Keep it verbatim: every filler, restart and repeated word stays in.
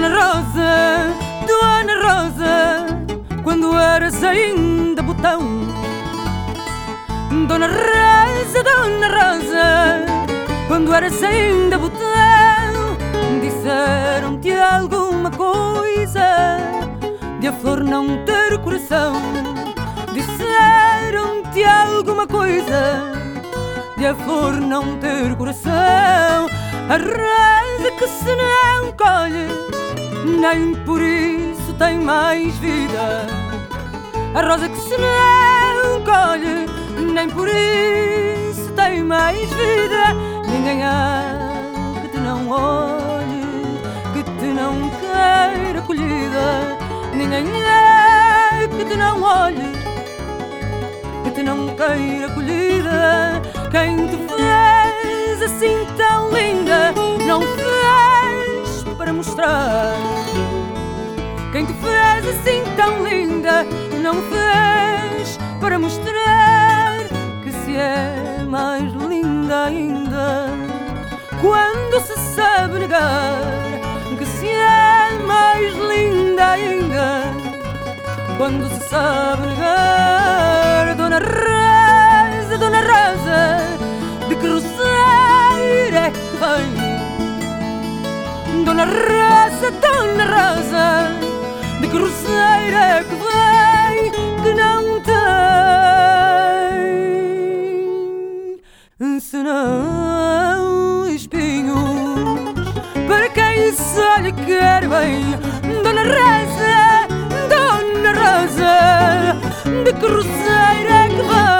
Dona Rosa, Dona Rosa, quando eras ainda botão. Dona Rosa, Dona Rosa, quando eras ainda botão. Disseram-te alguma coisa de a flor não ter coração. Disseram-te alguma coisa de a flor não ter coração. A rosa que se não colhe, nem por isso tem mais vida. A rosa que se não colhe, nem por isso tem mais vida. Ninguém há que te não olhe, que te não queira colhida. Ninguém há que te não olhe, que te não queira colhida. Quem te fez assim tão linda não fez para mostrar. Quem te fez assim tão linda não fez para mostrar que se é mais linda ainda quando se sabe negar. Que se é mais linda ainda quando se sabe negar. Dona Rosa, Dona Rosa, de que roceiro é que vem? Dona Rosa, Dona Rosa, de que roceiro é que vem? Que não tem senão espinhos para quem só lhe quer bem. Dona Rosa, Dona Rosa, de que roceiro é que vem?